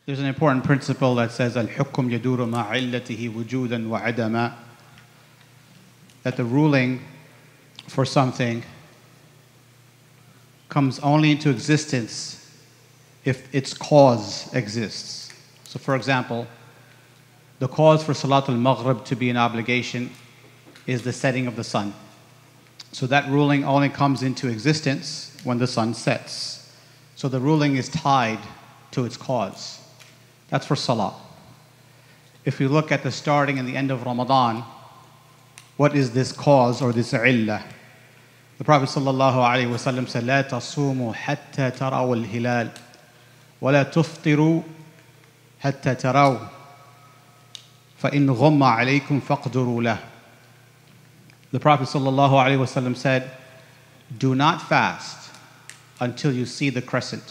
There's an important principle that says al-hukm yaduru ma illatihi wujudan wa adama, that the ruling for something comes only into existence if its cause exists. So for example, the cause for Salatul Maghrib to be an obligation is the setting of the sun. So that ruling only comes into existence when the sun sets. So the ruling is tied to its cause. That's for Salah. If we look at the starting and the end of Ramadan, what is this cause or this illah? The Prophet ﷺ said, لا تصوموا حتى تروا الهلال ولا تفطروا حتى تروا فإن غم عليكم فاقدروا له. The Prophet ﷺ said, do not fast until you see the crescent,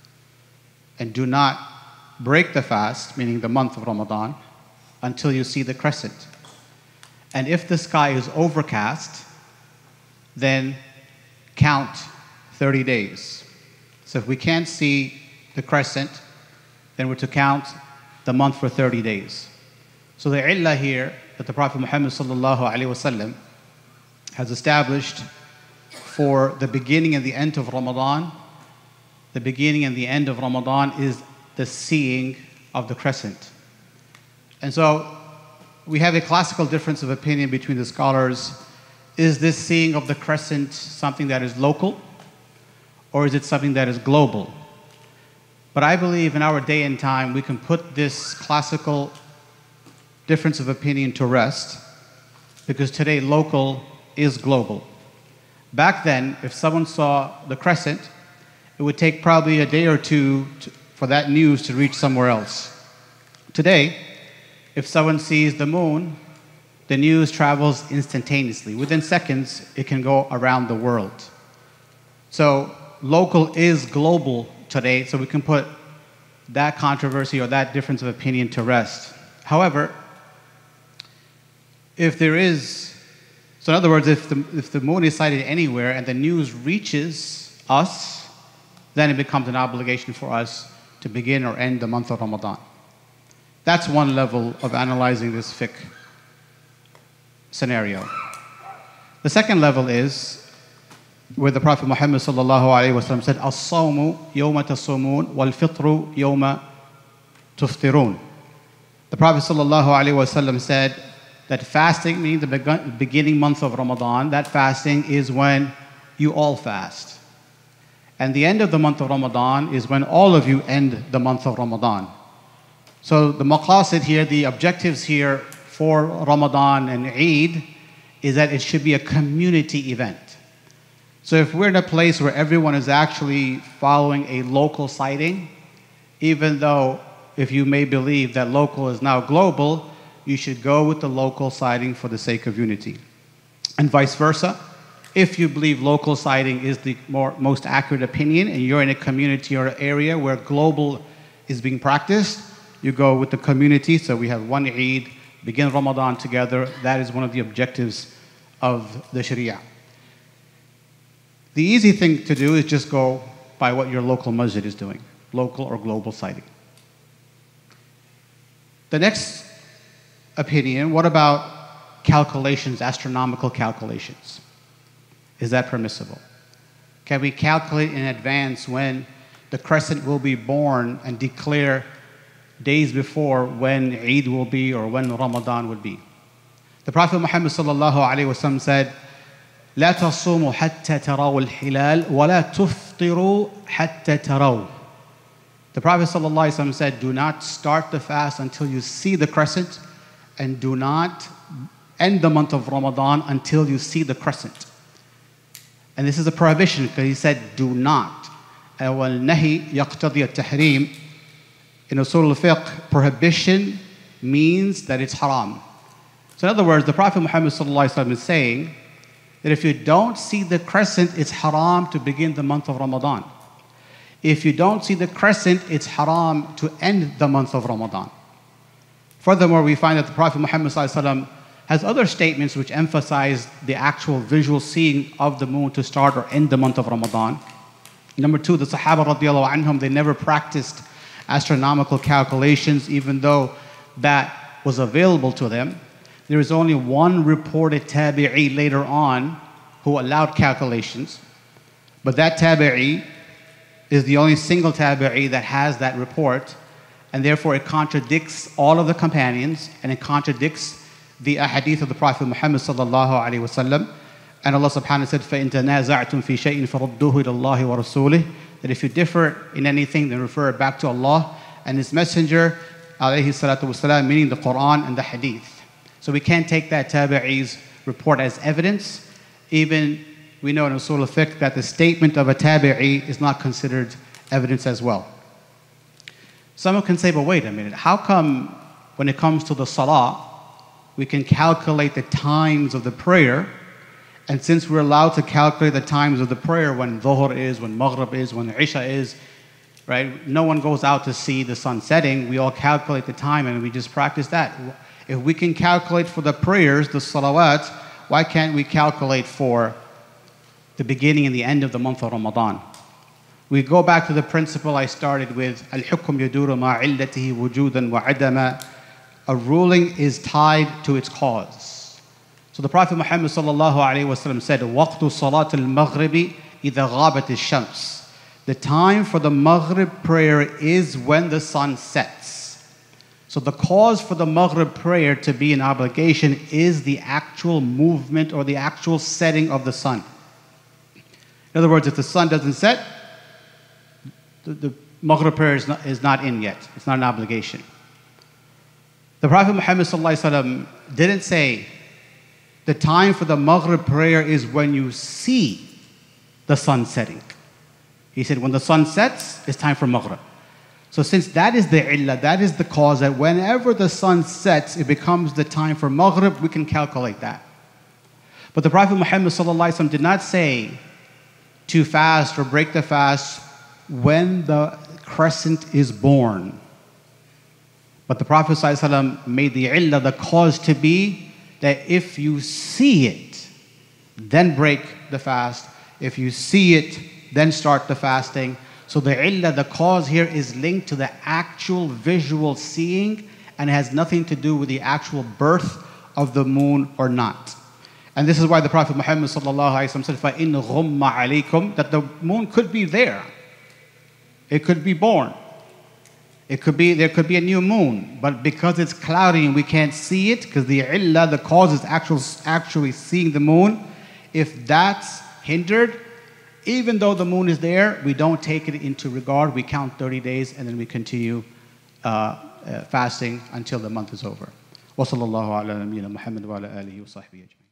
and do not break the fast, meaning the month of Ramadan, until you see the crescent. And if the sky is overcast, then count 30 days. So if we can't see the crescent, then we're to count the month for 30 days. So the illah here that the Prophet Muhammad ﷺ has established for the beginning and the end of Ramadan, the beginning and the end of Ramadan is the seeing of the crescent. And so we have a classical difference of opinion between the scholars. Is this seeing of the crescent something that is local, or is it something that is global? But I believe in our day and time we can put this classical difference of opinion to rest, because today local is global. Back then, if someone saw the crescent, it would take probably a day or two for that news to reach somewhere else. Today, if someone sees the moon, the news travels instantaneously. Within seconds, it can go around the world. So local is global today, so we can put that controversy or that difference of opinion to rest. However, if there is, so in other words, if the moon is sighted anywhere and the news reaches us, then it becomes an obligation for us to begin or end the month of Ramadan. That's one level of analyzing this fiqh scenario. The second level is where the Prophet Muhammad ﷺ said, "As-sawmu yawma tasumun wal fitru yawma tuftirun." The Prophet ﷺ said that fasting, meaning the beginning month of Ramadan, that fasting is when you all fast. And the end of the month of Ramadan is when all of you end the month of Ramadan. So the maqasid here, the objectives here for Ramadan and Eid is that it should be a community event. So if we're in a place where everyone is actually following a local sighting, even though if you may believe that local is now global, you should go with the local sighting for the sake of unity. And vice versa. If you believe local sighting is the most accurate opinion and you're in a community or area where global is being practiced, you go with the community. So we have one Eid, begin Ramadan together. That is one of the objectives of the Sharia. The easy thing to do is just go by what your local masjid is doing, local or global sighting. The next opinion, what about calculations, astronomical calculations? Is that permissible? Can we calculate in advance when the crescent will be born and declare days before when Eid will be or when Ramadan would be? The Prophet Muhammad ﷺ said, لا تصوموا حتى تروا الهلال ولا تفطروا حتى تروا. The Prophet ﷺ said, do not start the fast until you see the crescent, and do not end the month of Ramadan until you see the crescent. And this is a prohibition because he said, do not. وَالنَّهِي يَقْتَضِيَ التَّحْرِيمِ. In Usul al-Fiqh, prohibition means that it's haram. So in other words, the Prophet Muhammad ﷺ is saying that if you don't see the crescent, it's haram to begin the month of Ramadan. If you don't see the crescent, it's haram to end the month of Ramadan. Furthermore, we find that the Prophet Muhammad ﷺ has other statements which emphasize the actual visual seeing of the moon to start or end the month of Ramadan. Number two, the Sahaba radiallahu anhum, they never practiced astronomical calculations, even though that was available to them. There is only one reported tabi'i later on who allowed calculations, but that tabi'i is the only single tabi'i that has that report, and therefore it contradicts all of the companions, and it contradicts the ahadith of the Prophet Muhammad sallallahu alaihi wasallam. And Allah subhanahu wa ta'ala said, فَإِن تَنَازَعْتُمْ فِي شَيْءٍ فَرُدُّوهُ إِلَى اللَّهِ وَرَسُولِهِ, that if you differ in anything, then refer it back to Allah and His Messenger, alayhi salatu wasalam, meaning the Quran and the Hadith. So we can't take that tabi'i's report as evidence. Even we know in Usul al-Fiqh that the statement of a tabi'i is not considered evidence as well. Someone can say, but wait a minute, how come when it comes to the salah, we can calculate the times of the prayer, and since we're allowed to calculate the times of the prayer when Dhuhr is, when Maghrib is, when Isha is, right? No one goes out to see the sun setting. We all calculate the time and we just practice that. If we can calculate for the prayers, the salawat, why can't we calculate for the beginning and the end of the month of Ramadan? We go back to the principle I started with, Al-Hukm yaduru ma illatihi wujudan wa adama. A ruling is tied to its cause. So the Prophet Muhammad sallallahu alaihi wasallam said, "Waqtu salat al-Maghribi idha ghabat al-shams." The time for the Maghrib prayer is when the sun sets. So the cause for the Maghrib prayer to be an obligation is the actual movement or the actual setting of the sun. In other words, if the sun doesn't set, the Maghrib prayer is not in yet. It's not an obligation. The Prophet Muhammad sallallahu alaihi wasallam didn't say the time for the Maghrib prayer is when you see the sun setting. He said when the sun sets, it's time for Maghrib. So since that is the illah, that is the cause, that whenever the sun sets, it becomes the time for Maghrib, we can calculate that. But the Prophet Muhammad sallallahu alaihi wasallam did not say to fast or break the fast when the crescent is born. But the Prophet sallallahu alaihi wasallam made the illah, the cause, to be that if you see it, then break the fast. If you see it, then start the fasting. So the illah, the cause here, is linked to the actual visual seeing and has nothing to do with the actual birth of the moon or not. And this is why the Prophet Muhammad sallallahu alaihi wasallam said, فَإِنْ غُمَّ عَلَيْكُمْ, that the moon could be there. It could be born. There could be a new moon, but because it's cloudy and we can't see it, because the illah, the cause, is actually seeing the moon, if that's hindered, even though the moon is there, we don't take it into regard. We count 30 days and then we continue fasting until the month is over. وصلى الله على نبينا محمد وعلى آله وصحبه أجمعين.